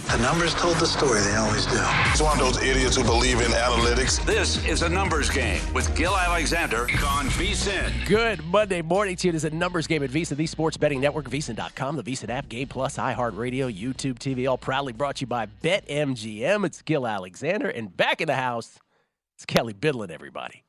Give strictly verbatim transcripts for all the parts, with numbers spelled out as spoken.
The numbers told the story. They always do. It's one of those idiots who believe in analytics. This is a numbers game with Gil Alexander on VSiN. Good Monday morning to you. It is a numbers game at VSiN, the sports betting network, VSiN dot com, the VSiN app, Game Plus, iHeartRadio, YouTube T V, all proudly brought to you by BetMGM. It's Gil Alexander, and back in the house, it's Kelly Bidlin, everybody.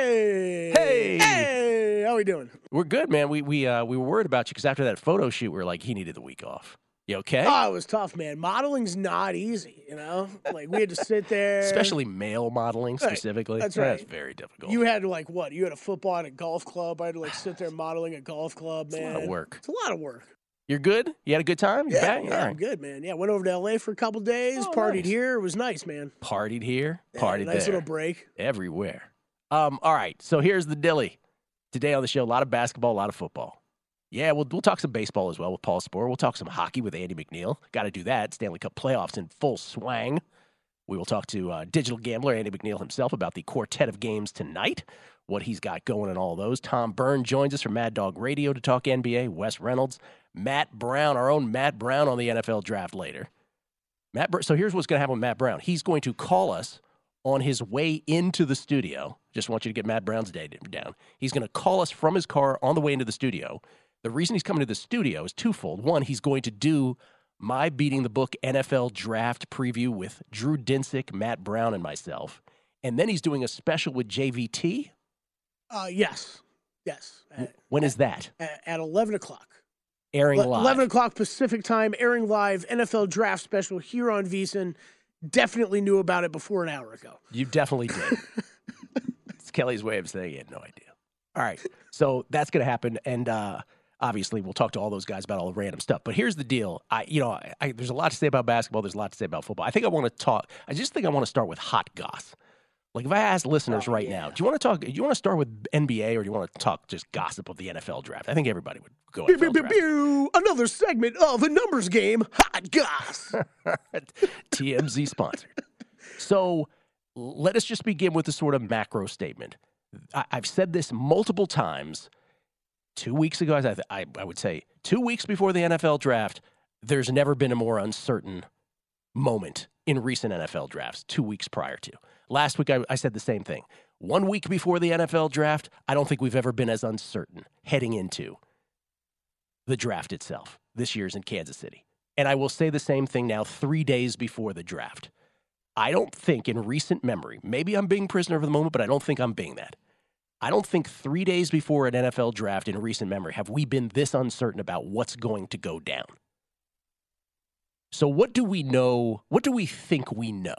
Hey! Hey! Hey! How we doing? We're good, man. We we uh, we were worried about you because after that photo shoot, we were like, he needed the week off. You okay? Oh, it was tough, man. Modeling's not easy, you know? Like, we had to sit there. Especially male modeling, specifically. Right. That's right. That's very difficult. You had, like, what? You had a football and a golf club. I had to, like, sit there modeling a golf club, man. It's a lot of work. It's a lot of work. You're good? You had a good time? You're Yeah, back? yeah All I'm right. good, man. Yeah, went over to L A for a couple days, Oh, partied nice. here. It was nice, man. Partied here, Yeah, partied nice there. little break. Everywhere. Um, all right, so here's the dilly. Today on the show, a lot of basketball, a lot of football. Yeah, we'll, we'll talk some baseball as well with Paul Sporer. We'll talk some hockey with Andy McNeil. Got to do that. Stanley Cup playoffs in full swang. We will talk to uh, digital gambler Andy McNeil himself about the quartet of games tonight, what he's got going in all those. Tom Byrne joins us from Mad Dog Radio to talk N B A. Wes Reynolds, Matt Brown, our own Matt Brown on the N F L draft later. Matt. Br- so here's what's going to happen with Matt Brown. He's going to call us on his way into the studio. Just want you to get Matt Brown's day down. He's going to call us from his car on the way into the studio. The reason he's coming to the studio is twofold. One, he's going to do my Beating the Book N F L draft preview with Drew Dinsick, Matt Brown, and myself. And then he's doing a special with J V T. Uh, yes. Yes. At, When is that? at, at eleven o'clock. Airing Le- live. eleven o'clock Pacific time, airing live, N F L draft special here on VSiN. Definitely knew about it before an hour ago. You definitely did. It's Kelly's way of saying he had no idea. All right. So that's going to happen. And uh, obviously, we'll talk to all those guys about all the random stuff. But here's the deal. I, you know, I, I, there's a lot to say about basketball. There's a lot to say about football. I think I want to talk. I just think I want to start with hot goss. Like if I ask listeners Oh, right yeah. now, do you want to talk? Do you want to start with N B A or do you want to talk just gossip of the N F L draft? I think everybody would go. Pew, N F L pew, pew, draft. pew. Another segment of the numbers game, Hot Goss. T M Z sponsored. So let us just begin with a sort of macro statement. I, I've said this multiple times. Two weeks ago, I, I, I would say two weeks before the N F L draft, there's never been a more uncertain moment in recent N F L drafts, two weeks prior to. Last week, I, I said the same thing. One week before the N F L draft, I don't think we've ever been as uncertain heading into the draft itself. This year's in Kansas City. And I will say the same thing now three days before the draft. I don't think in recent memory, maybe I'm being prisoner of the moment, but I don't think I'm being that. I don't think three days before an N F L draft in recent memory have we been this uncertain about what's going to go down. So what do we know? What do we think we know?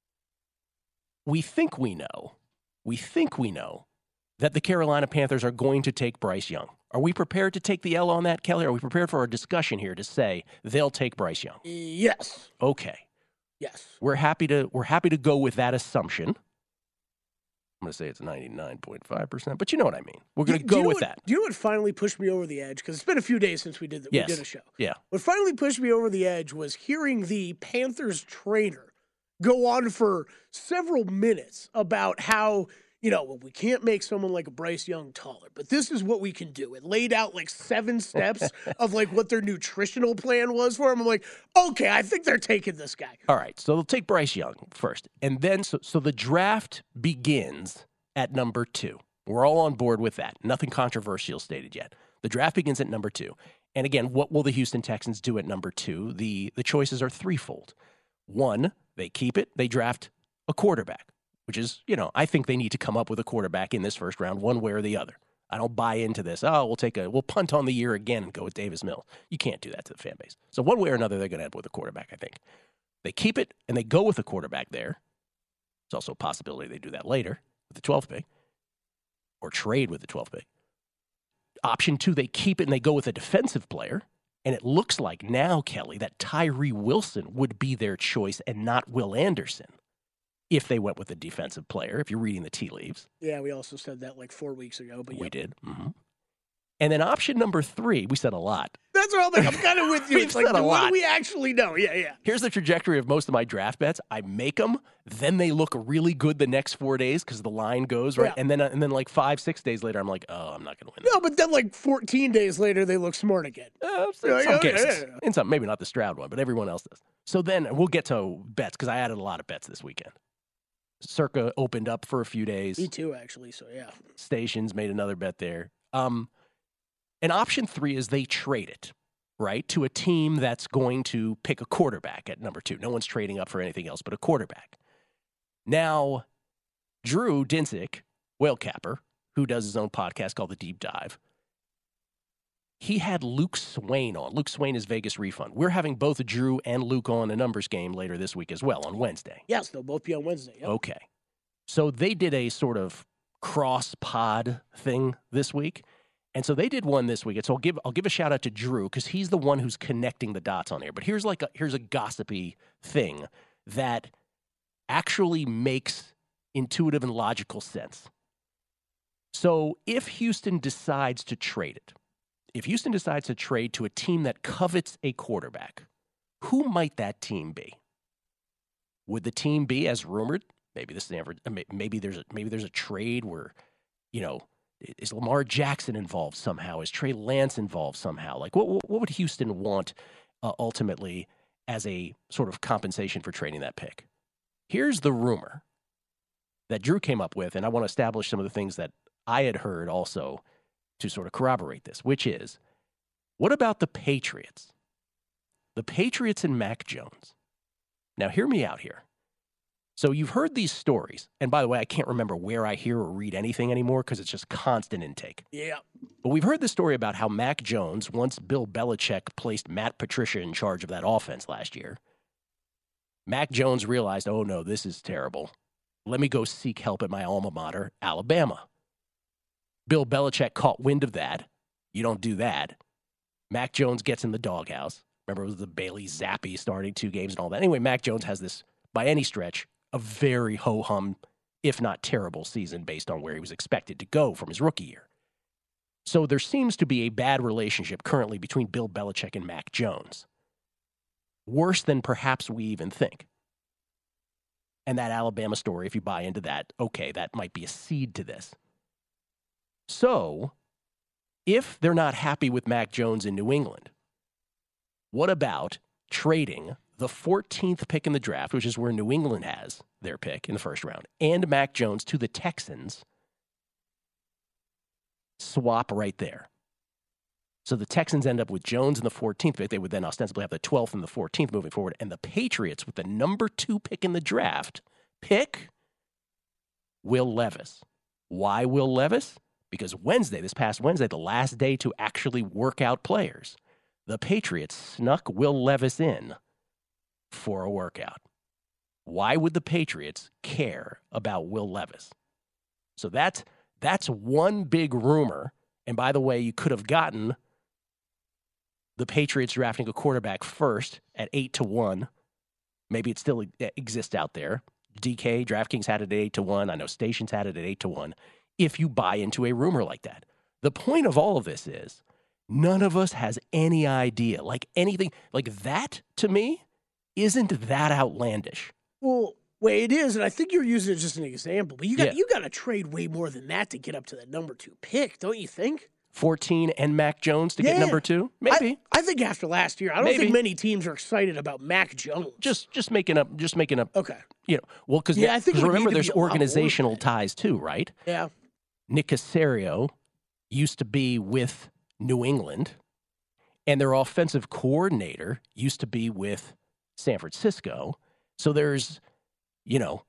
We think we know. We think we know that the Carolina Panthers are going to take Bryce Young. Are we prepared to take the L on that, Kelly? Are we prepared for our discussion here to say they'll take Bryce Young? Yes. Okay. Yes. We're happy to we're happy to go with that assumption. I'm going to say it's ninety-nine point five percent, but you know what I mean. We're going to Do go you know with what- that. Do you know what finally pushed me over the edge? Because it's been a few days since we did the, Yes. we did a show. Yeah. What finally pushed me over the edge was hearing the Panthers trainer go on for several minutes about how, you know, well, we can't make someone like a Bryce Young taller, but this is what we can do. It laid out like seven steps of like what their nutritional plan was for him. I'm like, okay, I think they're taking this guy. All right, so they'll take Bryce Young first. And then, so, so the draft begins at number two. We're all on board with that. Nothing controversial stated yet. The draft begins at number two. And again, what will the Houston Texans do at number two? The, the choices are threefold. One, they keep it. They draft a quarterback, which is, you know, I think they need to come up with a quarterback in this first round, one way or the other. I don't buy into this. Oh, we'll take a, we'll punt on the year again and go with Davis Mills. You can't do that to the fan base. So one way or another, they're going to end up with a quarterback, I think. They keep it and they go with a quarterback there. There's also a possibility they do that later with the twelfth pick or trade with the twelfth pick. Option two, they keep it and they go with a defensive player. And it looks like now, Kelly, that Tyree Wilson would be their choice and not Will Anderson if they went with a defensive player, if you're reading the tea leaves. Yeah, we also said that like four weeks ago. But We yep. did. Mm-hmm. And then option number three, we said a lot. That's what I'm like. I'm kind of with you. We've It's like, said a what lot. do we actually know? Yeah, yeah. Here's the trajectory of most of my draft bets. I make them, then they look really good the next four days because the line goes, right? Yeah. And then and then like five, six days later, I'm like, oh, I'm not going to win that. No, but then like fourteen days later, they look smart again. Uh, in Yeah, some yeah, cases. yeah, yeah. In some, maybe not the Stroud one, but everyone else does. So then we'll get to bets because I added a lot of bets this weekend. Circa opened up for a few days. Me too, actually. So, yeah. Stations made another bet there. Um, and option three is they trade it, right, to a team that's going to pick a quarterback at number two. No one's trading up for anything else but a quarterback. Now, Drew Dinsick, Whale Capper, who does his own podcast called The Deep Dive, he had Luke Swain on. Luke Swain is Vegas Refund. We're having both Drew and Luke on a numbers game later this week as well on Wednesday. Yes, they'll both be on Wednesday. Yep. Okay. So they did a sort of cross-pod thing this week. And so they did one this week. And so I'll give I'll give a shout out to Drew because he's the one who's connecting the dots on here. But here's like a, here's a gossipy thing that actually makes intuitive and logical sense. So if Houston decides to trade it, if Houston decides to trade to a team that covets a quarterback, who might that team be? Would the team be, as rumored, maybe the Stanford, maybe there's a, maybe there's a trade where, you know, is Lamar Jackson involved somehow? Is Trey Lance involved somehow? Like, what what would Houston want uh, ultimately as a sort of compensation for trading that pick? Here's the rumor that Drew came up with, and I want to establish some of the things that I had heard also to sort of corroborate this, which is, what about the Patriots? The Patriots and Mac Jones. Now, hear me out here. So you've heard these stories, and by the way, I can't remember where I hear or read anything anymore because it's just constant intake. Yeah. But we've heard the story about how Mac Jones, once Bill Belichick placed Matt Patricia in charge of that offense last year, Mac Jones realized, oh no, this is terrible. Let me go seek help at my alma mater, Alabama. Bill Belichick caught wind of that. You don't do that. Mac Jones gets in the doghouse. Remember, it was the Bailey Zappi starting two games and all that. Anyway, Mac Jones has this, by any stretch, a very ho-hum, if not terrible season based on where he was expected to go from his rookie year. So there seems to be a bad relationship currently between Bill Belichick and Mac Jones. Worse than perhaps we even think. And that Alabama story, if you buy into that, okay, that might be a seed to this. So, if they're not happy with Mac Jones in New England, what about trading the fourteenth pick in the draft, which is where New England has their pick in the first round, and Mac Jones to the Texans? Swap right there. So the Texans end up with Jones in the fourteenth pick. They would then ostensibly have the twelfth and the fourteenth moving forward. And the Patriots, with the number two pick in the draft, pick Will Levis. Why Will Levis? Because Wednesday, this past Wednesday, the last day to actually work out players, the Patriots snuck Will Levis in for a workout. Why would the Patriots care about Will Levis? So that's, that's one big rumor. And by the way, you could have gotten the Patriots drafting a quarterback first at eight to one. Maybe it still exists out there. D K, DraftKings had it at eight to one. I know Stations had it at eight to one. If you buy into a rumor like that. The point of all of this is none of us has any idea. Like anything, like that to me isn't that outlandish. Well, wait, it is, and I think you're using it just an example, but you got Yeah. you got to trade way more than that to get up to that number two pick, don't you think? fourteen and Mac Jones to Yeah. get number two? Maybe. I, I think after last year, I don't Maybe. think many teams are excited about Mac Jones. Just just making up, just making up, okay. you know, well, because Yeah, I think it would need remember to there's be a lot more than organizational that. ties too, right? Yeah. Nick Caserio used to be with New England, and their offensive coordinator used to be with San Francisco. So there's, you know,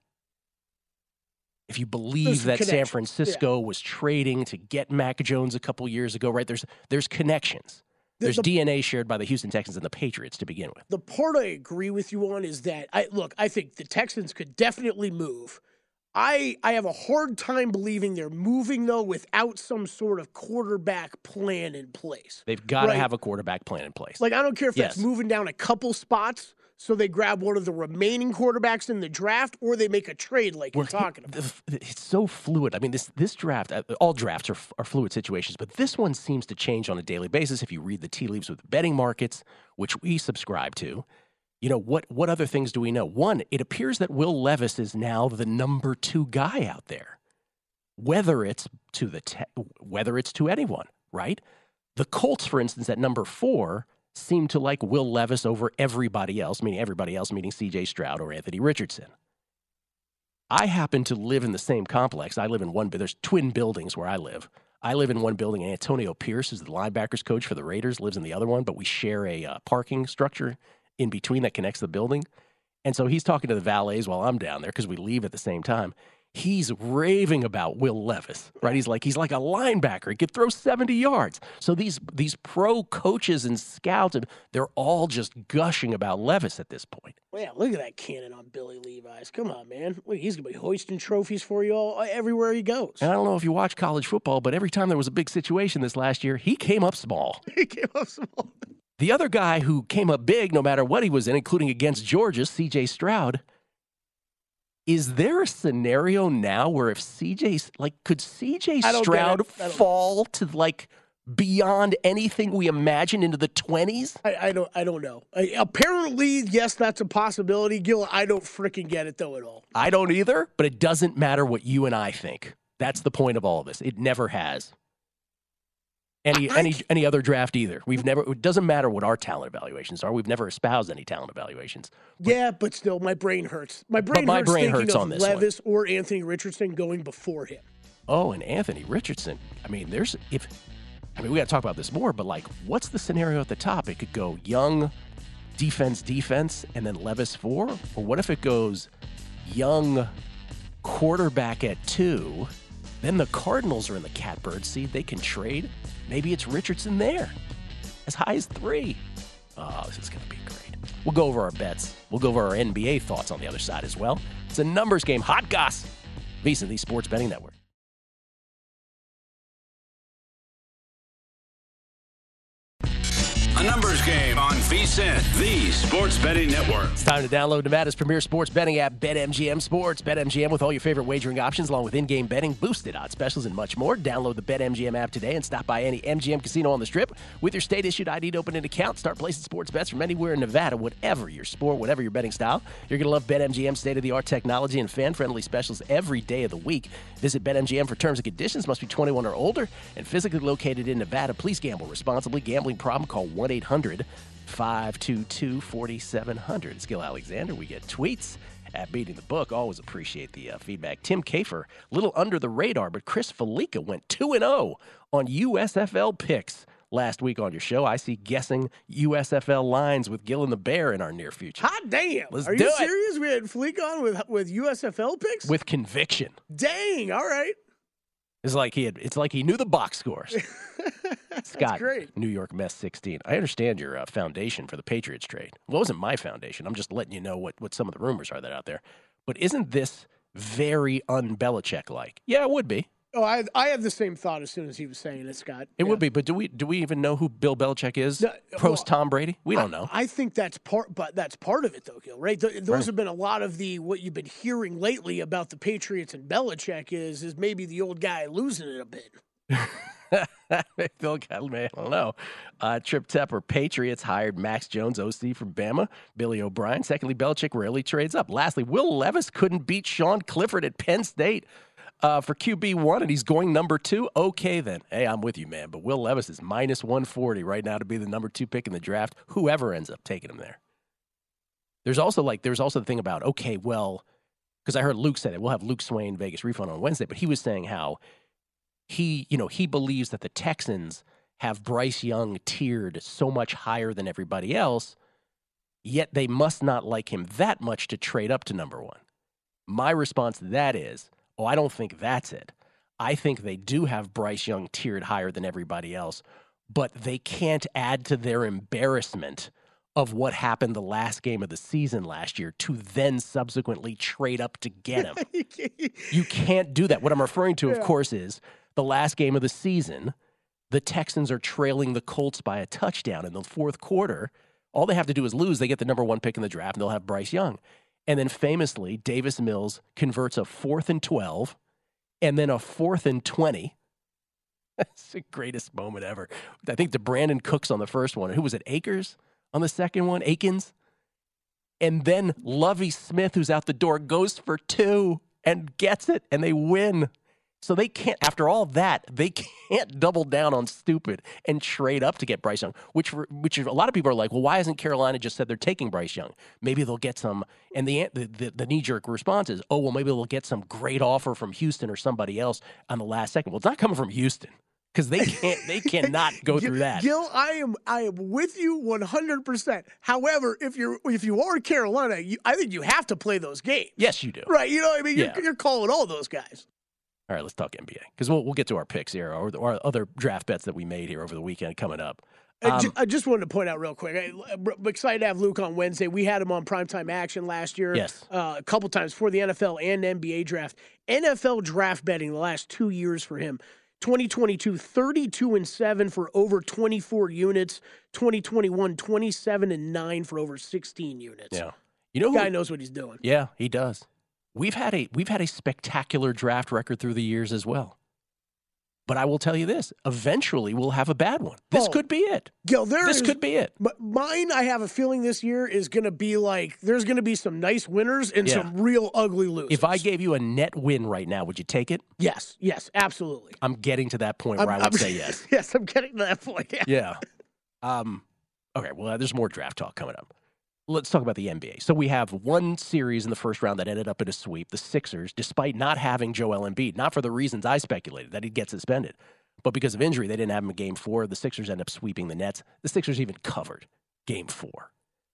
if you believe There's some that San connections, Francisco was trading to get Mac Jones a couple years ago, right? There's there's connections. The- There's the- D N A shared by the Houston Texans and the Patriots to begin with. The part I agree with you on is that I look, I think the Texans could definitely move. I I have a hard time believing they're moving though without some sort of quarterback plan in place. They've got to Right. have a quarterback plan in place. Like I don't care if that's Yes. moving down a couple spots so they grab one of the remaining quarterbacks in the draft or they make a trade like you're We're- talking about. the- It's so fluid. I mean, this this draft, uh, all drafts are, are fluid situations, but this one seems to change on a daily basis. If you read the tea leaves with the betting markets, which we subscribe to, you know, what what other things do we know? One, it appears that Will Levis is now the number two guy out there, whether it's to the te- whether it's to anyone, right? The Colts, for instance, at number four, seem to like Will Levis over everybody else, meaning everybody else, meaning C J Stroud or Anthony Richardson. I happen to live in the same complex. I live in one, there's twin buildings where I live. I live in one building, and Antonio Pierce, who's the linebackers coach for the Raiders, lives in the other one, but we share a uh, parking structure in between that connects the building. And so he's talking to the valets while I'm down there because we leave at the same time. He's raving about Will Levis, right? He's like, he's like a linebacker. He could throw seventy yards. So these these pro coaches and scouts, they're all just gushing about Levis at this point. Well, yeah, look at that cannon on Billy Levi's. Come on, man. Look, he's going to be hoisting trophies for you all everywhere he goes. And I don't know if you watch college football, but every time there was a big situation this last year, he came up small. He came up small. The other guy who came up big no matter what he was in, including against Georgia, C J Stroud, is there a scenario now where if C J, like, could C J Stroud fall to, like, beyond anything we imagine into the twenties? I, I don't I don't know. I, apparently, yes, that's a possibility. Gil, I don't freaking get it, though, at all. I don't either, but it doesn't matter what you and I think. That's the point of all of this. It never has. Any I, any any other draft either. We've never. It doesn't matter what our talent evaluations are. We've never espoused any talent evaluations. But, yeah, but still, my brain hurts. My brain my hurts brain thinking hurts of on this Levis one. or Anthony Richardson going before him. Oh, and Anthony Richardson. I mean, there's if. I mean, we got to talk about this more. But like, what's the scenario at the top? It could go Young, defense, defense, and then Levis four. Or what if it goes Young, quarterback at two? Then the Cardinals are in the catbird seat. They can trade. Maybe it's Richardson there, as high as three. Oh, this is going to be great. We'll go over our bets. We'll go over our N B A thoughts on the other side as well. It's a numbers game. Hot goss. VSiN, the Sports Betting Network. A numbers game on VSiN, the Sports Betting Network. It's time to download Nevada's premier sports betting app, BetMGM Sports. BetMGM with all your favorite wagering options, along with in-game betting, boosted odds specials, and much more. Download the BetMGM app today and stop by any M G M casino on the Strip with your state-issued I D to open an account. Start placing sports bets from anywhere in Nevada, whatever your sport, whatever your betting style. You're going to love BetMGM's state-of-the-art technology and fan-friendly specials every day of the week. Visit BetMGM for terms and conditions. Must be twenty-one or older and physically located in Nevada. Please gamble responsibly. Gambling problem? Call one eight hundred five two two four seven zero zero. It's Gil Alexander. We get tweets at Beating the Book. Always appreciate the uh, feedback. Tim Kafer, a little under the radar, but Chris Felica went two and oh on U S F L picks last week on your show. I see guessing U S F L lines with Gil and the Bear in our near future. Hot damn. Let's Are do you it. serious? We had Fleek on with, with U S F L picks? With conviction. Dang, all right. It's like he had, it's like he knew the box scores. Scott, great. New York Mess sixteen. I understand your uh, foundation for the Patriots trade. Well, it wasn't my foundation. I'm just letting you know what, what some of the rumors are that are out there. But isn't this very un-Belichick-like? Yeah, it would be. Oh, I I had the same thought as soon as he was saying it, Scott. It yeah. would be. But do we do we even know who Bill Belichick is? No, Post well, Tom Brady? We don't I, know. I think that's part, but that's part of it, though, Gil. Right? Th- those Right. have been a lot of the what you've been hearing lately about the Patriots and Belichick is is maybe the old guy losing it a bit. Bill Callahan, I don't know. Uh, Trip Tepper, Patriots hired Max Jones, O C from Bama. Billy O'Brien. Secondly, Belichick rarely trades up. Lastly, Will Levis couldn't beat Sean Clifford at Penn State uh, for Q B one, and he's going number two. Okay, then. Hey, I'm with you, man. But Will Levis is minus one forty right now to be the number two pick in the draft. Whoever ends up taking him there. There's also like there's also the thing about, okay, well, because I heard Luke said it. We'll have Luke Swain Vegas Refund on Wednesday, but he was saying how He, you know, he believes that the Texans have Bryce Young tiered so much higher than everybody else, yet they must not like him that much to trade up to number one. My response to that is, oh, I don't think that's it. I think they do have Bryce Young tiered higher than everybody else, but they can't add to their embarrassment of what happened the last game of the season last year to then subsequently trade up to get him. You can't do that. What I'm referring to, of Yeah. course, is the last game of the season, the Texans are trailing the Colts by a touchdown in the fourth quarter. All they have to do is lose. They get the number one pick in the draft, and they'll have Bryce Young. And then famously, Davis Mills converts a fourth and twelve and then a fourth and twenty. That's the greatest moment ever. I think to Brandon Cooks on the first one. Who was it, Akers on the second one? Akins? And then Lovie Smith, who's out the door, goes for two and gets it, and they win. So they can't, after all that, they can't double down on stupid and trade up to get Bryce Young, which which a lot of people are like, well, why hasn't Carolina just said they're taking Bryce Young? Maybe they'll get some, and the the, the, the knee-jerk response is, oh, well, maybe they'll get some great offer from Houston or somebody else on the last second. Well, it's not coming from Houston because they can't, they cannot go through that. Gil, I am I am with you one hundred percent. However, if you're if you are Carolina, you, I think you have to play those games. Yes, you do. Right, you know what I mean? You're, Yeah. you're calling all those guys. All right, let's talk N B A because we'll, we'll get to our picks here or our other draft bets that we made here over the weekend coming up. I Um, ju- I just wanted to point out real quick. I, I'm excited to have Luke on Wednesday. We had him on Primetime Action last year. Yes. Uh, a couple times for the N F L and N B A draft. N F L draft betting the last two years for him. twenty twenty-two, thirty-two and seven for over twenty-four units. twenty twenty-one, twenty-seven and nine for over sixteen units. yeah, you know, Guy who, knows what he's doing. yeah, he does. We've had a we've had a spectacular draft record through the years as well. But I will tell you this: eventually, we'll have a bad one. This Oh, could be it. Gil, there This is- could be it. But mine, I have a feeling this year is going to be like there's going to be some nice winners and Yeah. some real ugly losers. If I gave you a net win right now, would you take it? yes, yes, absolutely. I'm getting to that point where I'm- I would I'm- say yes. yes, I'm getting to that point. Yeah. Yeah. Um. Okay. Well, uh, there's more draft talk coming up. Let's talk about the N B A. So we have one series in the first round that ended up in a sweep. The Sixers, despite not having Joel Embiid, not for the reasons I speculated that he'd get suspended, but because of injury, they didn't have him in Game Four. The Sixers end up sweeping the Nets. The Sixers even covered Game Four.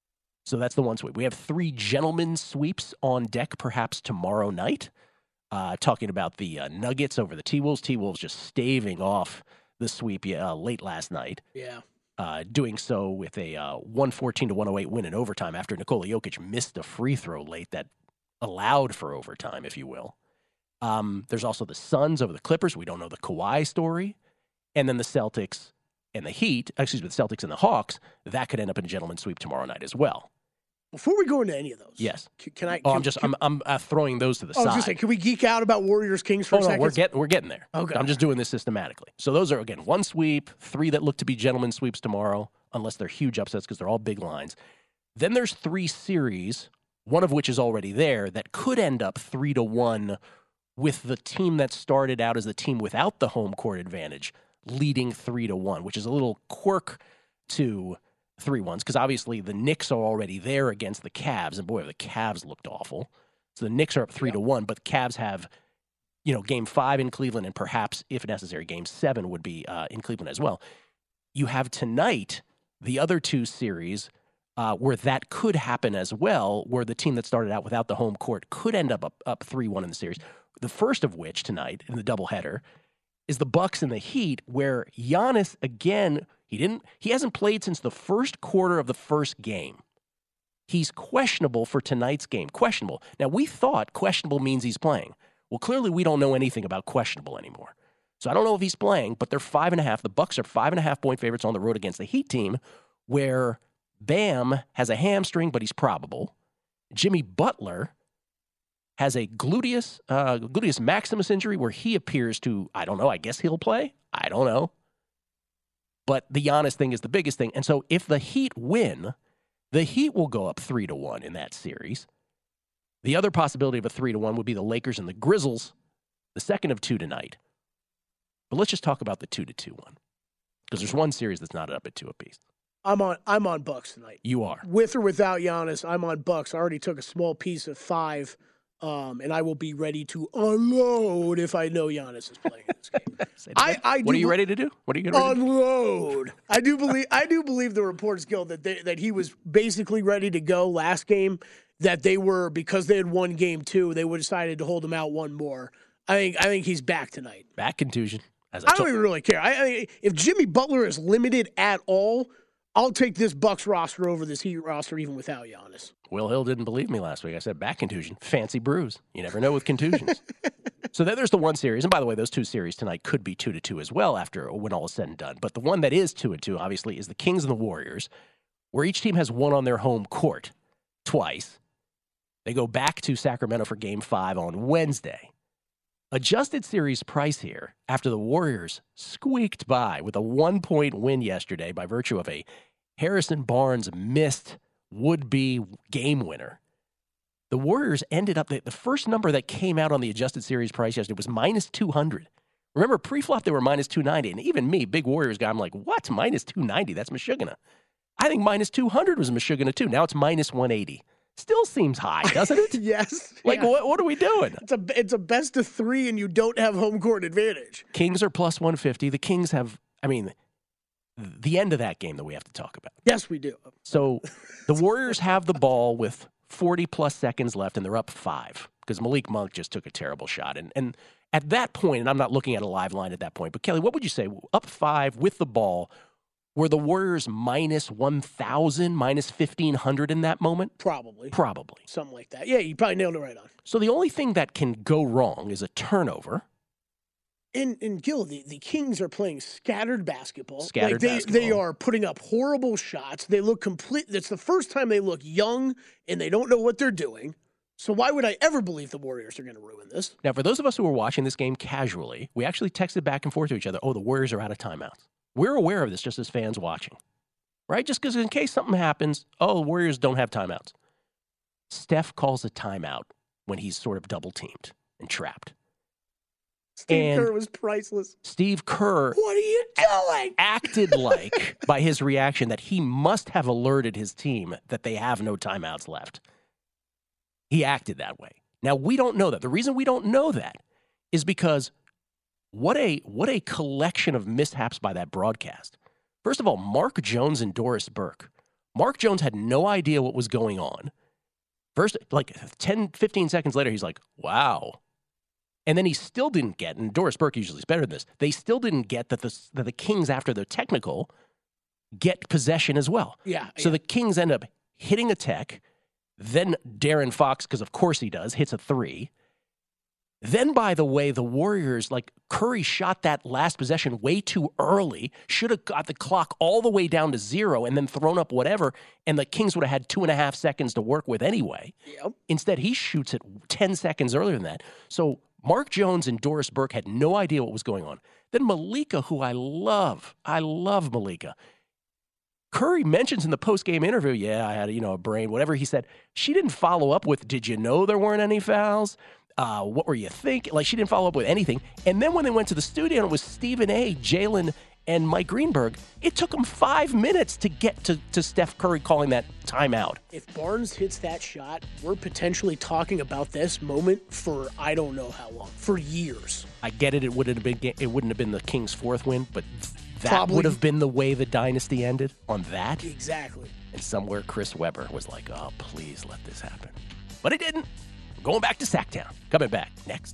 So that's the one sweep. We have three gentlemen sweeps on deck, perhaps tomorrow night. Uh, talking about the uh, Nuggets over the T-Wolves. T-Wolves just staving off the sweep uh, late last night. Yeah. Uh, doing so with a uh, one fourteen to one oh eight win in overtime after Nikola Jokic missed a free throw late that allowed for overtime, if you will. Um, there's also the Suns over the Clippers. We don't know the Kawhi story. And then the Celtics and the Heat, excuse me, the Celtics and the Hawks, that could end up in a gentleman's sweep tomorrow night as well. Before we go into any of those, Yes. c- can I? Oh, can- I'm just, can- I'm, I'm uh, throwing those to the I was side. just saying, can we geek out about Warriors Kings for Oh, a no, second? we're getting we're getting there. Okay. I'm just doing this systematically. So those are again one sweep, three that look to be gentlemen sweeps tomorrow, unless they're huge upsets because they're all big lines. Then there's three series, one of which is already there that could end up three to one, with the team that started out as the team without the home court advantage leading three to one, which is a little quirk to three ones because obviously the Knicks are already there against the Cavs, and boy, the Cavs looked awful. So the Knicks are up three to one, but the Cavs have, you know, game five in Cleveland, and perhaps, if necessary, game seven would be uh, in Cleveland as well. You have tonight the other two series uh, where that could happen as well, where the team that started out without the home court could end up up, up three one in the series. The first of which tonight in the doubleheader is the Bucks and the Heat, where Giannis again. He didn't. He hasn't played since the first quarter of the first game. He's questionable for tonight's game. Questionable. Now, we thought questionable means he's playing. Well, clearly we don't know anything about questionable anymore. So I don't know if he's playing, but they're five and a half. The Bucks are five and a half point favorites on the road against the Heat team, where Bam has a hamstring, but he's probable. Jimmy Butler has a gluteus uh, gluteus maximus injury where he appears to, I don't know, I guess he'll play. I don't know. But the Giannis thing is the biggest thing. And so if the Heat win, the Heat will go up three to one in that series. The other possibility of a three to one would be the Lakers and the Grizzlies, the second of two tonight. But let's just talk about the two to two one. Because there's one series that's not up at two apiece. I'm on. I'm on Bucks tonight. You are. With or without Giannis, I'm on Bucks. I already took a small piece of five, um, and I will be ready to unload if I know Giannis is playing in this game. Say that I, again. I what do are you be- ready to do? What are you going to do? unload. I do believe. I do believe the reports, Gil, that they, that he was basically ready to go last game. That they were, because they had won game two, they would decided to hold him out one more. I think. I think he's back tonight. Back contusion. As I, I don't told- even really care. I, I if Jimmy Butler is limited at all, I'll take this Bucks roster over this Heat roster, even without Giannis. Will Hill didn't believe me last week. I said back contusion, fancy bruise. You never know with contusions. So then there's the one series, and by the way, those two series tonight could be two to two as well after when all is said and done. But the one that is two and two, obviously, is the Kings and the Warriors, where each team has won on their home court twice. They go back to Sacramento for Game Five on Wednesday. Adjusted series price here after the Warriors squeaked by with a one-point win yesterday by virtue of a Harrison Barnes missed would-be game winner. The Warriors ended up, the, the first number that came out on the adjusted series price yesterday was minus two hundred. Remember, pre-flop, they were minus two ninety. And even me, big Warriors guy, I'm like, what? minus two ninety? That's Meshuggah. I think minus two hundred was Meshuggah too. Now it's minus one eighty. Still seems high, doesn't it? Yes. Like, yeah. what, what are we doing? It's a, it's a best of three, and you don't have home court advantage. Kings are plus one fifty. The Kings have, I mean, the end of that game that we have to talk about. Yes, we do. So the Warriors have the ball with forty-plus seconds left, and they're up five because Malik Monk just took a terrible shot. And, and at that point, and I'm not looking at a live line at that point, but Kelly, what would you say? Up five with the ball, were the Warriors minus one thousand, minus fifteen hundred in that moment? Probably. Probably. Something like that. Yeah, you probably nailed it right on. So the only thing that can go wrong is a turnover. And, and Gil, the, the Kings are playing scattered basketball. Scattered like they, basketball. They are putting up horrible shots. They look complete. It's the first time they look young, and they don't know what they're doing. So why would I ever believe the Warriors are going to ruin this? Now, for those of us who were watching this game casually, we actually texted back and forth to each other, oh, the Warriors are out of timeouts. We're aware of this just as fans watching, right? Just because in case something happens, oh, the Warriors don't have timeouts. Steph calls a timeout when he's sort of double-teamed and trapped. Steve And Kerr was priceless. Steve Kerr What are you doing? acted like, by his reaction, that he must have alerted his team that they have no timeouts left. He acted that way. Now, we don't know that. The reason we don't know that is because what a what a collection of mishaps by that broadcast. First of all, Mark Jones and Doris Burke. Mark Jones had no idea what was going on. First, like ten, fifteen seconds later, he's like, wow. And then he still didn't get, and Doris Burke usually is better than this, they still didn't get that the, that the Kings, after the technical, get possession as well. Yeah. So yeah. the Kings end up hitting a tech. Then Darren Fox, because of course he does, hits a three. Then, by the way, the Warriors, like Curry shot that last possession way too early, should have got the clock all the way down to zero and then thrown up whatever, and the Kings would have had two and a half seconds to work with anyway. Yep. Instead, he shoots it ten seconds earlier than that. So Mark Jones and Doris Burke had no idea what was going on. Then Malika, who I love, I love Malika. Curry mentions in the post-game interview, yeah, I had, you know, a brain, whatever he said. She didn't follow up with, did you know there weren't any fouls? Uh, what were you thinking? Like, she didn't follow up with anything. And then when they went to the studio and it was Stephen A., Jalen, and Mike Greenberg, it took them five minutes to get to, to Steph Curry calling that timeout. If Barnes hits that shot, we're potentially talking about this moment for I don't know how long, for years. I get it. It wouldn't have been. It wouldn't have been the Kings' fourth win, but that Probably. would have been the way the dynasty ended on that. Exactly. And somewhere Chris Webber was like, "Oh, please let this happen," but it didn't. We're going back to Sacktown. Coming back next.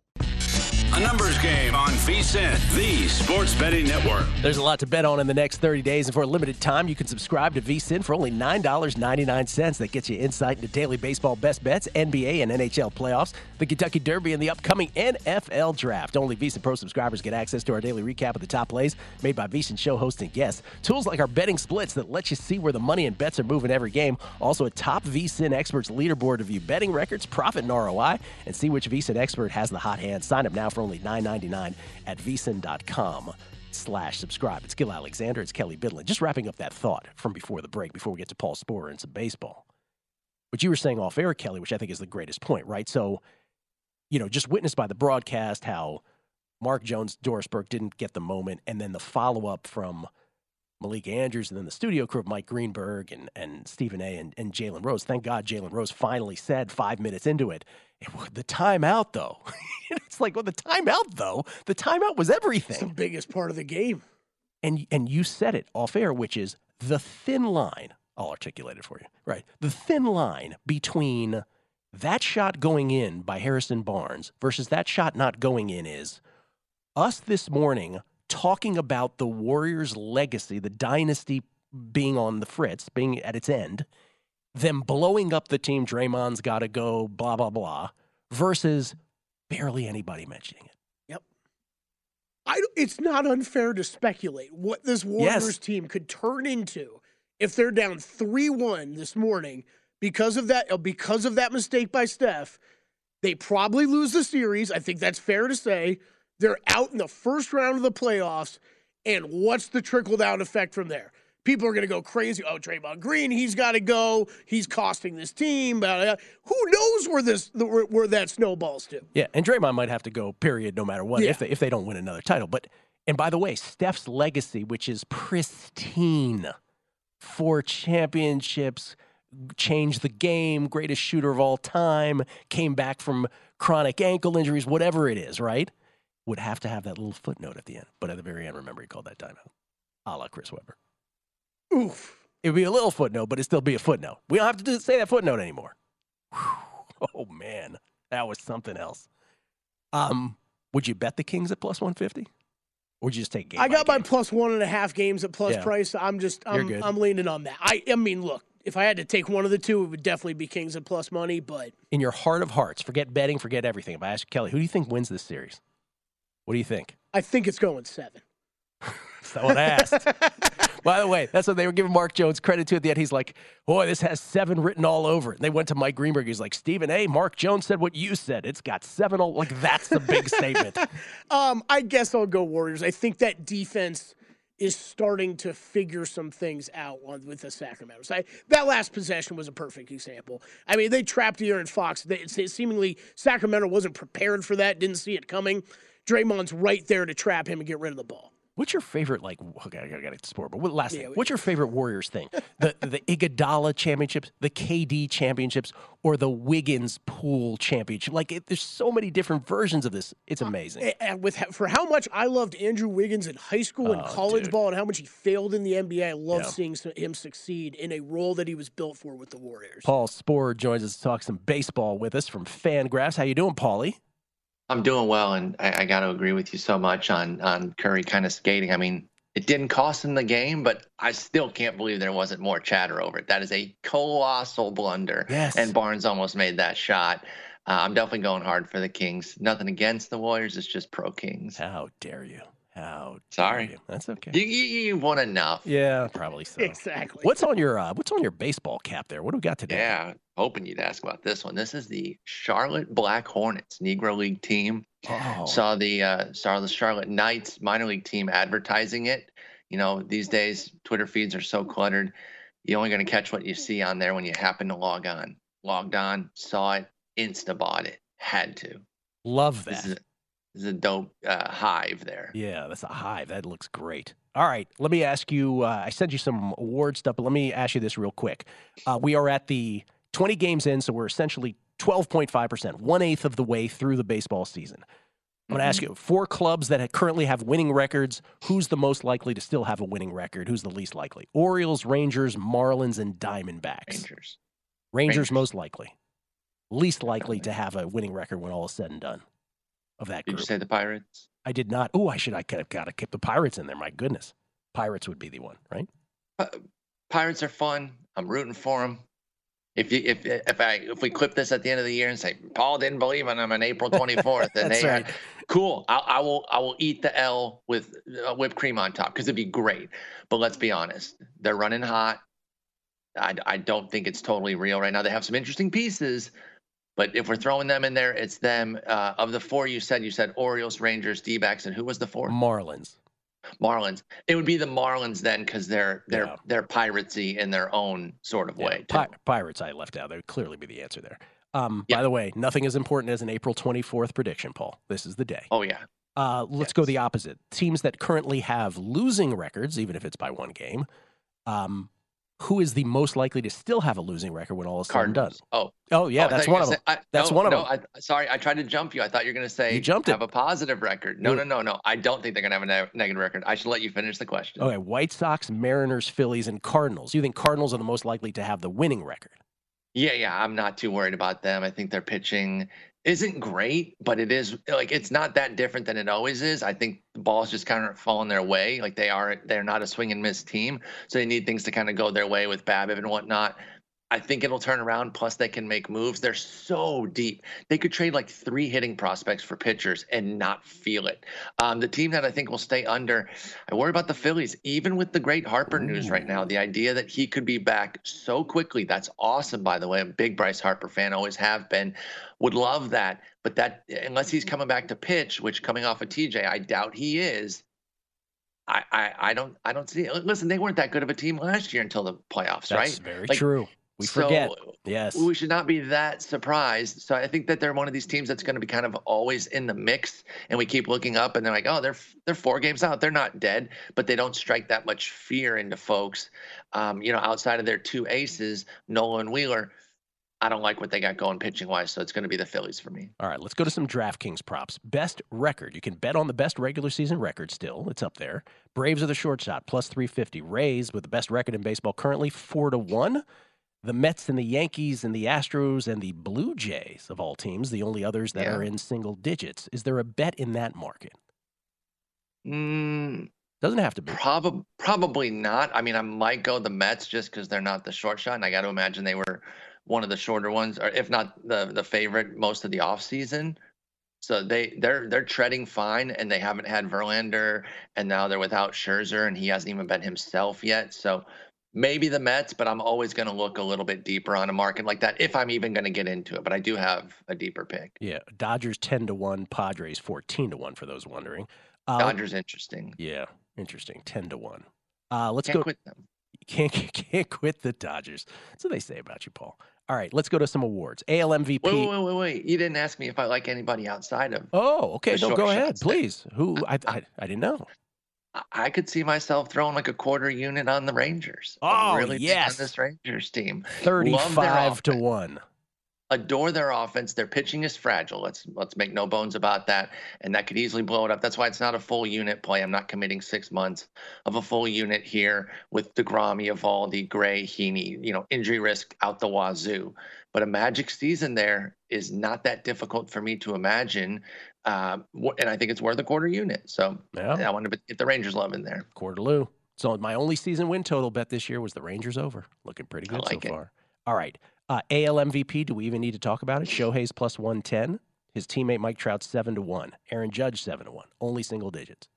A numbers game on VSiN, the sports betting network. There's a lot to bet on in the next thirty days, and for a limited time, you can subscribe to VSiN for only nine dollars and ninety-nine cents. That gets you insight into daily baseball best bets, N B A and N H L playoffs, the Kentucky Derby, and the upcoming N F L Draft. Only VSiN Pro subscribers get access to our daily recap of the top plays made by VSiN show hosts and guests. Tools like our betting splits that let you see where the money and bets are moving every game. Also, a top VSiN experts leaderboard to view betting records, profit, and R O I, and see which VSiN expert has the hot hand. Sign up now for only nine ninety-nine at vsin.com slash subscribe. It's Gil Alexander. It's Kelly Bidlin. Just wrapping up that thought from before the break, before we get to Paul Sporer and some baseball. What you were saying off air, Kelly, which I think is the greatest point, right? So, you know, just witnessed by the broadcast how Mark Jones, Doris Burke didn't get the moment, and then the follow-up from Malika Andrews and then the studio crew of Mike Greenberg and, and Stephen A. and, and Jalen Rose. Thank God Jalen Rose finally said five minutes into it, the timeout, though. It's like, well, the timeout, though. The timeout was everything. It's the biggest part of the game. And and you said it off air, which is the thin line. I'll articulate it for you. Right. The thin line between that shot going in by Harrison Barnes versus that shot not going in is us this morning talking about the Warriors' legacy, the dynasty being on the fritz, being at its end, them blowing up the team, Draymond's got to go, blah, blah, blah, versus barely anybody mentioning it. Yep. I, it's not unfair to speculate what this Warriors Yes. team could turn into if they're down three one this morning because of that, because of that mistake by Steph. They probably lose the series. I think that's fair to say. They're out in the first round of the playoffs, and what's the trickle-down effect from there? people are going to go crazy. Oh, Draymond Green, he's got to go. He's costing this team. Blah, blah, blah. Who knows where this where, where that snowballs to? Yeah, and Draymond might have to go, period, no matter what, Yeah. if they, if they don't win another title. But and by the way, Steph's legacy, which is pristine, four championships, changed the game, greatest shooter of all time, came back from chronic ankle injuries, whatever it is, right? Would have to have that little footnote at the end. But at the very end, remember, he called that timeout, a la Chris Webber. Oof. It would be a little footnote, but it'd still be a footnote. We don't have to do, say that footnote anymore. Whew. Oh, man. That was something else. Um, would you bet the Kings at plus one fifty? Or would you just take game I got by my game? plus one and a half games at plus Yeah. price. I'm just You're I'm good. I'm leaning on that. I I mean, look, if I had to take one of the two, it would definitely be Kings at plus money. But In your heart of hearts, forget betting, forget everything. If I ask you, Kelly, who do you think wins this series? What do you think? I think it's going seven. Someone asked. By the way, that's what they were giving Mark Jones credit to at the end. He's like, boy, this has seven written all over it. And they went to Mike Greenberg. He's like, Stephen A., Mark Jones said what you said. It's got seven all. Like, that's the big statement. Um, I guess I'll go Warriors. I think that defense is starting to figure some things out on, with the Sacramento. So I, that last possession was a perfect example. I mean, they trapped De'Aaron Fox. They, it, seemingly, Sacramento wasn't prepared for that, didn't see it coming. Draymond's right there to trap him and get rid of the ball. What's your favorite, like, okay, I got to sport, but what, last Yeah, thing, we- what's your favorite Warriors thing? The the Iguodala championships, the K D championships, or the Wiggins Poole championship? Like, it, there's so many different versions of this. It's amazing. And with for how much I loved Andrew Wiggins in high school and Oh, college dude. ball, and how much he failed in the N B A, I love Yeah. seeing s- him succeed in a role that he was built for with the Warriors. Paul Sporer joins us to talk some baseball with us from Fangraphs. How you doing, Paulie? I'm doing well, and I, I got to agree with you so much on on Curry kind of skating. I mean, it didn't cost him the game, but I still can't believe there wasn't more chatter over it. That is a colossal blunder, Yes. and Barnes almost made that shot. Uh, I'm definitely going hard for the Kings. Nothing against the Warriors. It's just pro Kings. How dare you? How Sorry. dare you? That's okay. You, you, you won enough. Yeah, probably so. Exactly. What's on your uh, What's on your baseball cap there? What do we got today? Yeah, hoping you'd ask about this one. This is the Charlotte Black Hornets Negro League team. Oh, Saw the uh, saw the Charlotte Knights minor league team advertising it. You know, these days Twitter feeds are so cluttered. You're only going to catch what you see on there when you happen to log on. Logged on, saw it, insta bought it, had to. love This that. is a, this is a dope uh, hive there. Yeah, that's a hive. That looks great. All right, let me ask you. Uh, I sent you some award stuff, but let me ask you this real quick. Uh, we are at the twenty games in, so we're essentially twelve point five percent, one eighth of the way through the baseball season. I'm going to ask you four clubs that currently have winning records. Who's the most likely to still have a winning record? Who's the least likely? Orioles, Rangers, Marlins, and Diamondbacks. Rangers. Rangers, Rangers. most likely. Least likely to have a winning record when all is said and done of that Did group. you say the Pirates? I did not. Oh, I should. I could have got to keep the Pirates in there. My goodness. Pirates would be the one, right? Uh, Pirates are fun. I'm rooting for them. If you if if I if we clip this at the end of the year and say Paul didn't believe in them on April twenty-fourth, and That's they right. are cool, I, I will I will eat the L with uh, whipped cream on top because it'd be great. But let's be honest, they're running hot. I, I don't think it's totally real right now. They have some interesting pieces, but if we're throwing them in there, it's them. Uh, of the four you said, you said Orioles, Rangers, D-backs, and who was the four? Marlins. Marlins. It would be the Marlins then, because they're they're Yeah. they're piratesy in their own sort of Yeah, way. too. Pi- Pirates I left out. That would clearly be the answer there. Um, Yeah. By the way, nothing as important as an April twenty-fourth prediction, Paul. This is the day. Oh yeah, Uh, let's go the opposite. Teams that currently have losing records, even if it's by one game, um, who is the most likely to still have a losing record when all is said and done? Cardinals. Oh Oh, yeah, oh, I that's thought you one were of them. gonna say- I- That's no, one of no, them. I, sorry, I tried to jump you. I thought you were going to say You jumped have it. a positive record. No, You- no, no, no. I don't think they're going to have a ne- negative record. I should let you finish the question. Okay, White Sox, Mariners, Phillies, and Cardinals. You think Cardinals are the most likely to have the winning record? Yeah, yeah, I'm not too worried about them. I think their pitching isn't great, but it is like it's not that different than it always is. I think the ball's just kind of falling their way. Like they are, they're not a swing and miss team, so they need things to kind of go their way with BABIP and whatnot. I think it'll turn around. Plus, they can make moves. They're so deep. They could trade like three hitting prospects for pitchers and not feel it. Um, the team that I think will stay under, I worry about the Phillies. Even with the great Harper news right now, the idea that he could be back so quickly, that's awesome, by the way. I'm a big Bryce Harper fan, always have been. Would love that. But that, unless he's coming back to pitch, which coming off of T J, I doubt he is, I, I, I don't I don't see it. Listen, they weren't that good of a team last year until the playoffs, That's right? That's very like, true. We so forget. Yes. We should not be that surprised. So I think that they're one of these teams that's going to be kind of always in the mix, and we keep looking up and they're like, oh, they're they're four games out. They're not dead, but they don't strike that much fear into folks. Um, you know, outside of their two aces, Nola and Wheeler, I don't like what they got going pitching-wise, so it's going to be the Phillies for me. All right, let's go to some DraftKings props. Best record. You can bet on the best regular season record still. It's up there. Braves are the short shot, plus three fifty. Rays, with the best record in baseball currently, four to one. The Mets and the Yankees and the Astros and the Blue Jays, of all teams, the only others that Yeah. are in single digits. Is there a bet in that market? Mm, Doesn't have to be. Probably, probably not. I mean, I might go the Mets just because they're not the short shot, and I got to imagine they were one of the shorter ones, or if not the the favorite most of the offseason. So they they're they're treading fine, and they haven't had Verlander, and now they're without Scherzer, and he hasn't even been himself yet. So maybe the Mets, but I'm always going to look a little bit deeper on a market like that if I'm even going to get into it. But I do have a deeper pick. Yeah, Dodgers ten to one, Padres fourteen to one for those wondering. Uh, Dodgers interesting. Yeah, interesting. ten to one. Uh, let's Can't go. quit them. Can't can't quit the Dodgers. That's what they say about you, Paul. All right, let's go to some awards. A L M V P. Wait, wait, wait, wait. You didn't ask me if I like anybody outside of. Oh, okay. The No, short go ahead, shots. please. Who? I, I I didn't know. I- I could see myself throwing like a quarter unit on the Rangers. Oh, I'm really big yes. on this Rangers team. Love their Thirty-five to offense. one. Adore their offense. Their pitching is fragile. Let's let's make no bones about that. And that could easily blow it up. That's why it's not a full unit play. I'm not committing six months of a full unit here with DeGrom, Eovaldi, Gray, Heaney. You know, injury risk out the wazoo. But a Magic season there is not that difficult for me to imagine. Um, wh- and I think it's worth a quarter unit. So Yeah. I wanted to get the Rangers love in there. Quarterloo. So my only season win total bet this year was the Rangers over. Looking pretty good like so it. far. All right. Uh, A L M V P, do we even need to talk about it? Shohei's plus one ten. His teammate Mike Trout seven to one. Aaron Judge seven to one. Only single digits.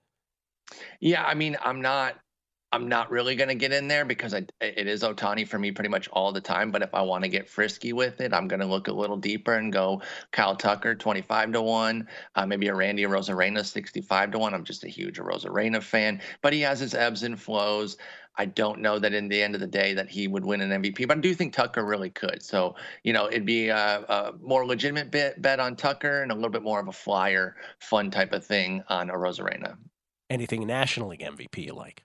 Yeah, I mean, I'm not I'm not really going to get in there because I, it is Ohtani for me pretty much all the time. But if I want to get frisky with it, I'm going to look a little deeper and go Kyle Tucker, twenty-five to one, uh, maybe a Randy Arozarena, sixty-five to one. I'm just a huge Arozarena fan, but he has his ebbs and flows. I don't know that in the end of the day that he would win an M V P, but I do think Tucker really could. So, you know, it'd be a, a more legitimate bet, bet on Tucker and a little bit more of a flyer, fun type of thing on Arozarena. Anything National League M V P you like?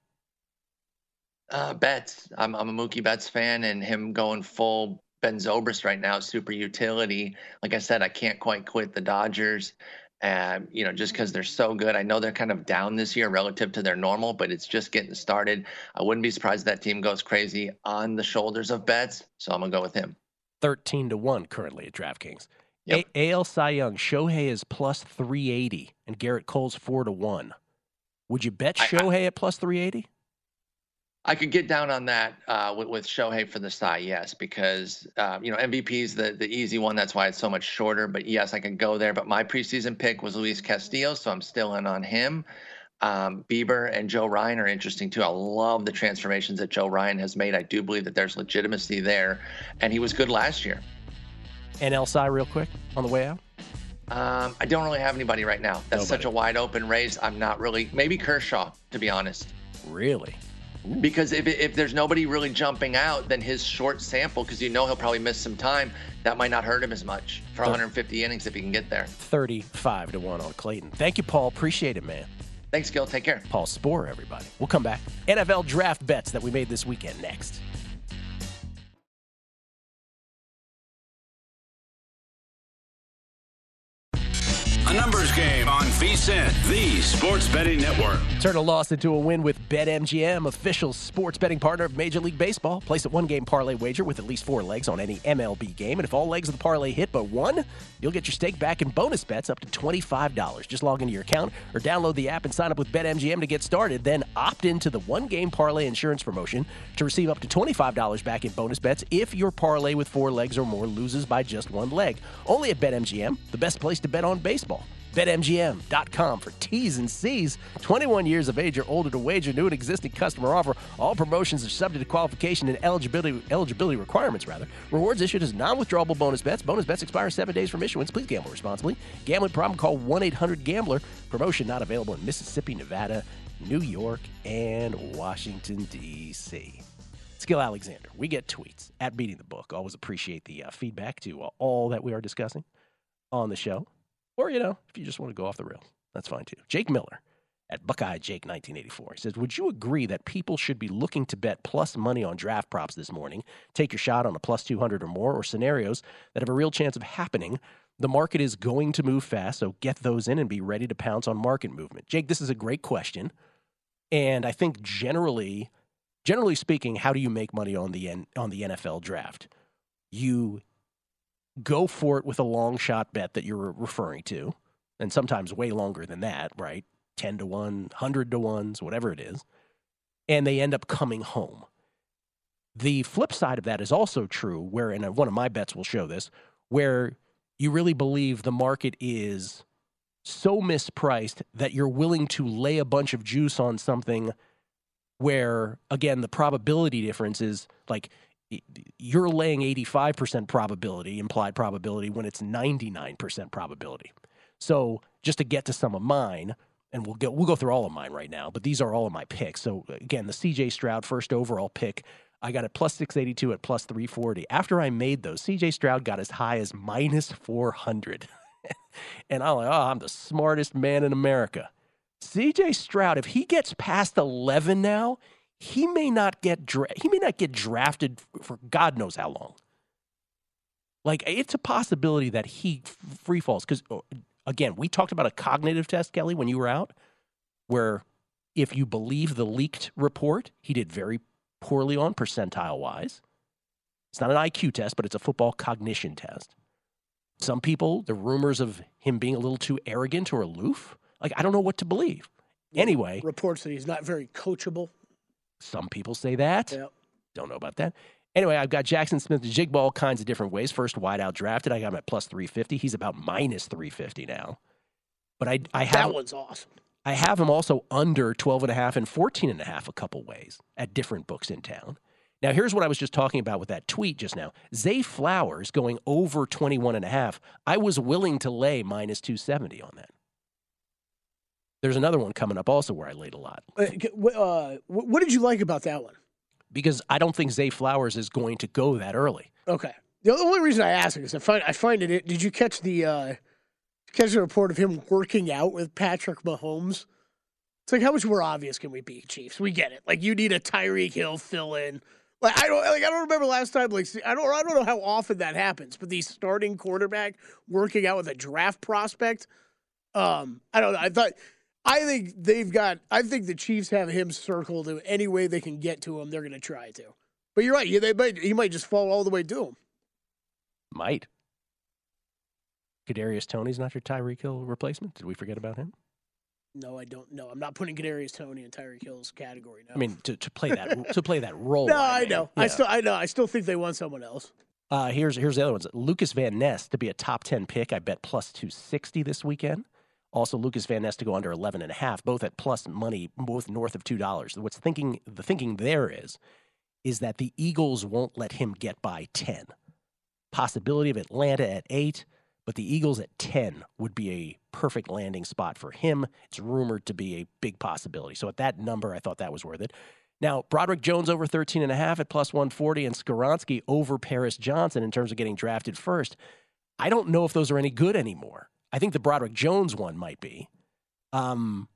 Uh, Betts. I'm I'm a Mookie Betts fan, and him going full Ben Zobrist right now, super utility. Like I said, I can't quite quit the Dodgers. Um, you know, just because they're so good. I know they're kind of down this year relative to their normal, but it's just getting started. I wouldn't be surprised if that team goes crazy on the shoulders of Betts, so I'm gonna go with him. thirteen to one currently at DraftKings. Yep. A- AL Cy Young, Shohei is plus three eighty, and Garrett Cole's four to one. Would you bet I- I- Shohei at plus three eighty? I could get down on that uh, with, with Shohei for the Cy, yes, because um, you know M V P is the the easy one. That's why it's so much shorter. But yes, I could go there. But my preseason pick was Luis Castillo, so I'm still in on him. Um, Bieber and Joe Ryan are interesting too. I love the transformations that Joe Ryan has made. I do believe that there's legitimacy there, and he was good last year. N L Cy real quick on the way out. Um, I don't really have anybody right now. That's Nobody. such a wide open race. I'm not really. Maybe Kershaw, to be honest. Really? Because if if there's nobody really jumping out, then his short sample, because you know he'll probably miss some time, that might not hurt him as much for one hundred fifty innings if he can get there. thirty-five to one on Clayton. Thank you, Paul. Appreciate it, man. Thanks, Gil. Take care. Paul Sporer, everybody. We'll come back. N F L draft bets that we made this weekend next. A numbers game on VSiN, the sports betting network. Turn a loss into a win with BetMGM, official sports betting partner of Major League Baseball. Place a one-game parlay wager with at least four legs on any M L B game, and if all legs of the parlay hit but one, you'll get your stake back in bonus bets up to twenty-five dollars. Just log into your account or download the app and sign up with BetMGM to get started. Then opt into the one-game parlay insurance promotion to receive up to twenty-five dollars back in bonus bets if your parlay with four legs or more loses by just one leg. Only at BetMGM, the best place to bet on baseball. Bet M G M dot com for T's and C's. twenty-one years of age or older to wager. New and existing customer offer. All promotions are subject to qualification and eligibility eligibility requirements, rather. Rewards issued as non-withdrawable bonus bets. Bonus bets expire seven days from issuance. Please gamble responsibly. Gambling problem? Call one eight hundred gambler. Promotion not available in Mississippi, Nevada, New York, and Washington, D C Skill Alexander. We get tweets at Beating the Book. Always appreciate the uh, feedback to uh, all that we are discussing on the show. Or, you know, if you just want to go off the rails, that's fine too. Jake Miller at Buckeye Jake nineteen eighty-four. He says, would you agree that people should be looking to bet plus money on draft props this morning? Take your shot on a plus two hundred or more, or scenarios that have a real chance of happening. The market is going to move fast, so get those in and be ready to pounce on market movement. Jake, this is a great question. And I think generally, generally speaking, how do you make money on the N- on the N F L draft? You go for it with a long shot bet that you're referring to, and sometimes way longer than that, right? ten to one, one hundred to ones, whatever it is. And they end up coming home. The flip side of that is also true, where, and one of my bets will show this, where you really believe the market is so mispriced that you're willing to lay a bunch of juice on something where, again, the probability difference is like you're laying eighty-five percent probability, implied probability, when it's ninety-nine percent probability. So just to get to some of mine, and we'll go, we'll go through all of mine right now, but these are all of my picks. So, again, the C J Stroud first overall pick, I got it plus six eighty-two at plus three forty. After I made those, C J Stroud got as high as minus four hundred. And I'm like, oh, I'm the smartest man in America. C J Stroud, if he gets past eleven now, he may not get dra- he may not get drafted for God knows how long. Like, it's a possibility that he free falls. Because, again, we talked about a cognitive test, Kelly, when you were out, where if you believe the leaked report, he did very poorly on percentile-wise. It's not an I Q test, but it's a football cognition test. Some people, the rumors of him being a little too arrogant or aloof, like, I don't know what to believe. Anyway. Reports that he's not very coachable. Some people say that. Yep. Don't know about that. Anyway, I've got Jackson Smith to jig ball all kinds of different ways. First wideout drafted. I got him at plus three fifty. He's about minus three fifty now. But I, I have that one's awesome. I have him also under twelve and a half and fourteen and a half a couple ways at different books in town. Now, here's what I was just talking about with that tweet just now. Zay Flowers going over twenty-one and a half. I was willing to lay minus two seventy on that. There's another one coming up also where I laid a lot. Uh, uh, what did you like about that one? Because I don't think Zay Flowers is going to go that early. Okay. The only reason I ask is I find I find it. Did you catch the uh, catch the report of him working out with Patrick Mahomes? It's like, how much more obvious can we be, Chiefs? We get it. Like, you need a Tyreek Hill fill in. Like, I don't like I don't remember last time. Like, I don't I don't know how often that happens. But the starting quarterback working out with a draft prospect. Um, I don't know. I thought. I think they've got – I think the Chiefs have him circled any way they can get to him, they're going to try to. But you're right. They might, he might just fall all the way to him. Might. Kadarius Toney's not your Tyreek Hill replacement? Did we forget about him? No, I don't know. I'm not putting Kadarius Toney in Tyreek Hill's category now. I mean, to, to play that to play that role. No, I, I know. Yeah. I still I know. I still think they want someone else. Uh, here's here's the other ones. Lucas Van Ness to be a top ten pick. I bet plus two sixty this weekend. Also, Lucas Van Ness to go under eleven and a half, both at plus money, both north of two dollars. What's thinking the thinking there is, is that the Eagles won't let him get by ten. Possibility of Atlanta at eight, but the Eagles at ten would be a perfect landing spot for him. It's rumored to be a big possibility. So at that number, I thought that was worth it. Now, Broderick Jones over thirteen and a half at plus one forty, and Skoronski over Paris Johnson in terms of getting drafted first. I don't know if those are any good anymore. I think the Broderick Jones one might be um,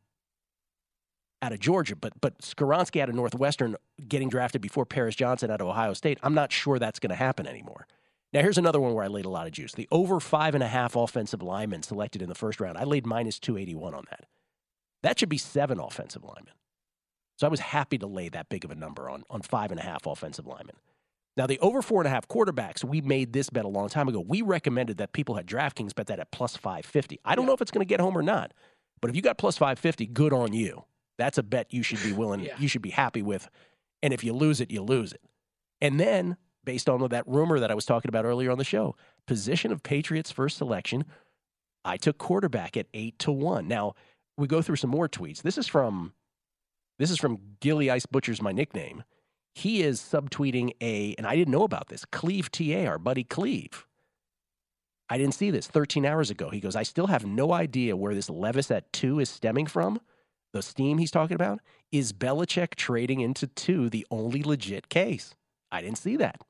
out of Georgia, but but Skoronski out of Northwestern getting drafted before Paris Johnson out of Ohio State, I'm not sure that's going to happen anymore. Now, here's another one where I laid a lot of juice. The over five and a half offensive linemen selected in the first round, I laid minus two eighty-one on that. That should be seven offensive linemen. So I was happy to lay that big of a number on, on five and a half offensive linemen. Now, the over four and a half quarterbacks, we made this bet a long time ago. We recommended that people had DraftKings bet that at plus five fifty. I don't yeah. know if it's going to get home or not, but if you got plus five fifty, good on you. That's a bet you should be willing, yeah. you should be happy with. And if you lose it, you lose it. And then, based on that rumor that I was talking about earlier on the show, position of Patriots first selection, I took quarterback at eight to one. Now, we go through some more tweets. This is from, this is from Gilly Ice Butcher's my nickname. He is subtweeting a, and I didn't know about this, Cleve T A, our buddy Cleve. I didn't see this thirteen hours ago. He goes, I still have no idea where this Levis at two is stemming from. the steam he's talking about, is Belichick trading into two the only legit case? I didn't see that.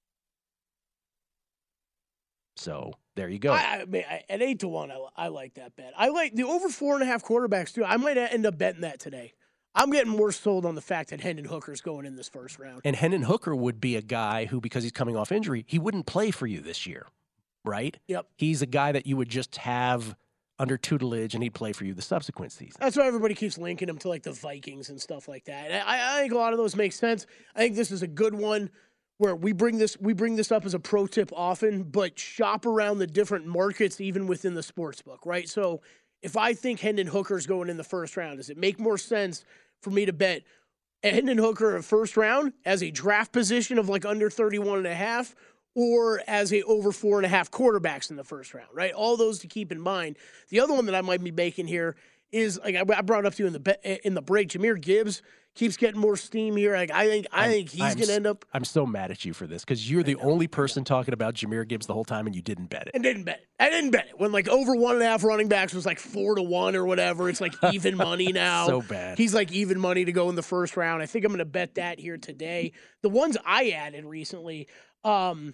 So there you go. I, I mean, I, at eight to one, I, I like that bet. I like the over four and a half quarterbacks too. I might end up betting that today. I'm getting more sold on the fact that Hendon Hooker's going in this first round. And Hendon Hooker would be a guy who, because he's coming off injury, he wouldn't play for you this year, right? Yep. He's a guy that you would just have under tutelage, and he'd play for you the subsequent season. That's why everybody keeps linking him to like the Vikings and stuff like that. And I, I think a lot of those make sense. I think this is a good one where we bring this we bring this up as a pro tip often, but shop around the different markets even within the sports book, right? So if I think Hendon Hooker's going in the first round, does it make more sense for me to bet Hendon Hooker in first round as a draft position of like under thirty-one and a half, or as a over four and a half quarterbacks in the first round, right? All those to keep in mind. The other one that I might be making here is, like I brought up to you in the be- in the break, Jahmyr Gibbs keeps getting more steam here. Like I think I I'm, think he's going to end up. I'm so mad at you for this because you're the know, only person talking about Jahmyr Gibbs the whole time, and you didn't bet it. And didn't bet it. I didn't bet it when like over one and a half running backs was like four to one or whatever. It's like even money now. So bad. He's like even money to go in the first round. I think I'm going to bet that here today. The ones I added recently. Um,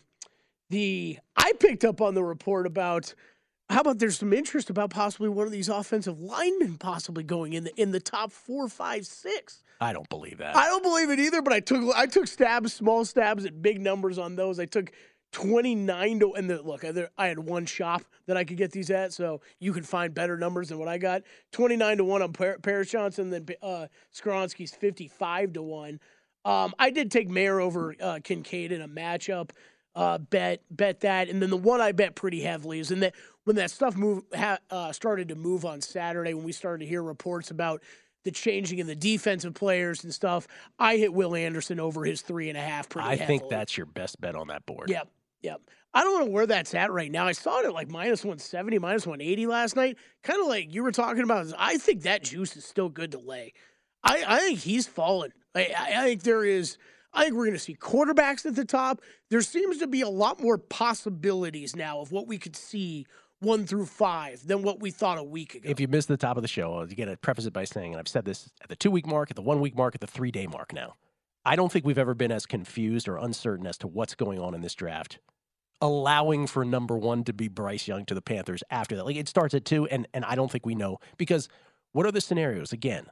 The I picked up on the report about how about there's some interest about possibly one of these offensive linemen possibly going in the in the top four, five, six. I don't believe that. I don't believe it either. But I took I took stabs, small stabs at big numbers on those. I took twenty-nine to and the, look. I, I had one shop that I could get these at, so you can find better numbers than what I got. twenty-nine to one on Par- Paris Johnson, then uh, Skoronski's fifty-five to one. Um, I did take Mayer over uh, Kincaid in a matchup. Uh, bet bet that, and then the one I bet pretty heavily is in that when that stuff move ha, uh, started to move on Saturday, when we started to hear reports about the changing in the defensive players and stuff, I hit Will Anderson over his three and a half pretty I heavily. think that's your best bet on that board. Yep, yep. I don't know where that's at right now. I saw it at like minus one seventy, minus one eighty last night. Kind of like you were talking about. I think that juice is still good to lay. I, I think he's fallen. I, I think there is. I think we're going to see quarterbacks at the top. There seems to be a lot more possibilities now of what we could see one through five than what we thought a week ago. If you missed the top of the show, you got to preface it by saying, and I've said this at the two-week mark, at the one-week mark, at the three-day mark now, I don't think we've ever been as confused or uncertain as to what's going on in this draft, allowing for number one to be Bryce Young to the Panthers after that. Like, it starts at two, and, and I don't think we know. Because what are the scenarios? Again,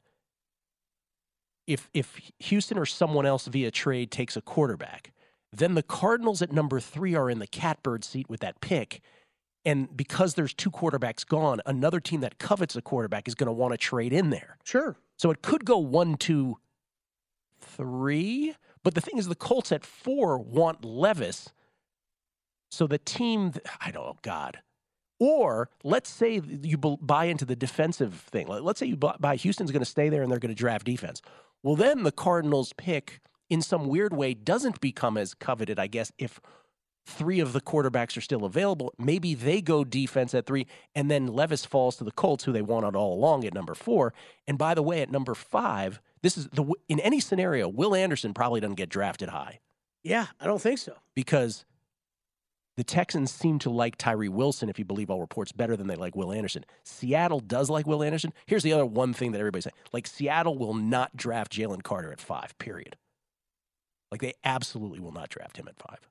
If if Houston or someone else via trade takes a quarterback, then the Cardinals at number three are in the catbird seat with that pick. And because there's two quarterbacks gone, another team that covets a quarterback is going to want to trade in there. Sure. So it could go one, two, three. But the thing is, the Colts at four want Levis. So the team, I don't know, God. Or let's say you buy into the defensive thing. Let's say you buy Houston's going to stay there and they're going to draft defense. Well, then the Cardinals pick, in some weird way, doesn't become as coveted, I guess, if three of the quarterbacks are still available. Maybe they go defense at three, and then Levis falls to the Colts, who they wanted all along at number four. And by the way, at number five, this is the in any scenario, Will Anderson probably doesn't get drafted high. Yeah, I don't think so. Because the Texans seem to like Tyree Wilson, if you believe all reports, better than they like Will Anderson. Seattle does like Will Anderson. Here's the other one thing that everybody's saying. Like, Seattle will not draft Jalen Carter at five, period. Like, they absolutely will not draft him at five.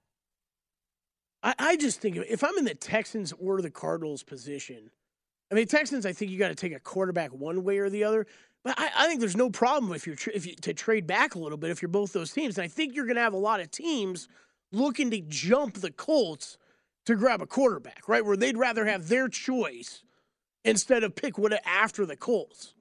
I, I just think if I'm in the Texans or the Cardinals position, I mean, Texans, I think you got to take a quarterback one way or the other. But I, I think there's no problem if you're tra- if you, to trade back a little bit if you're both those teams. And I think you're going to have a lot of teams looking to jump the Colts to grab a quarterback, right? Where they'd rather have their choice instead of pick what after the Colts.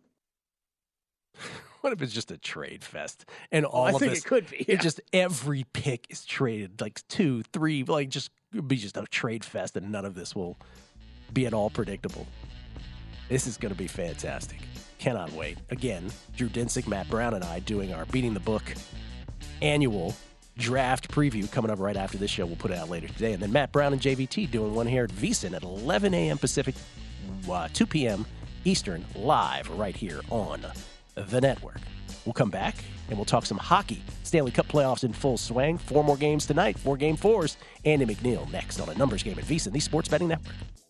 What if it's just a trade fest and all well, I of think this? It could be. Yeah. It just every pick is traded, like two, three, like just be just a trade fest, and none of this will be at all predictable. This is going to be fantastic. Cannot wait. Again, Drew Dinsick, Matt Brown, and I doing our Beating the Book annual draft preview coming up right after this show. We'll put it out later today. And then Matt Brown and J V T doing one here at VSiN at eleven a.m. Pacific, uh, two p.m. Eastern, live right here on the network. We'll come back and we'll talk some hockey. Stanley Cup playoffs in full swing. Four more games tonight, four game fours. Andy McNeil next on a numbers game at VSiN, the Sports Betting Network.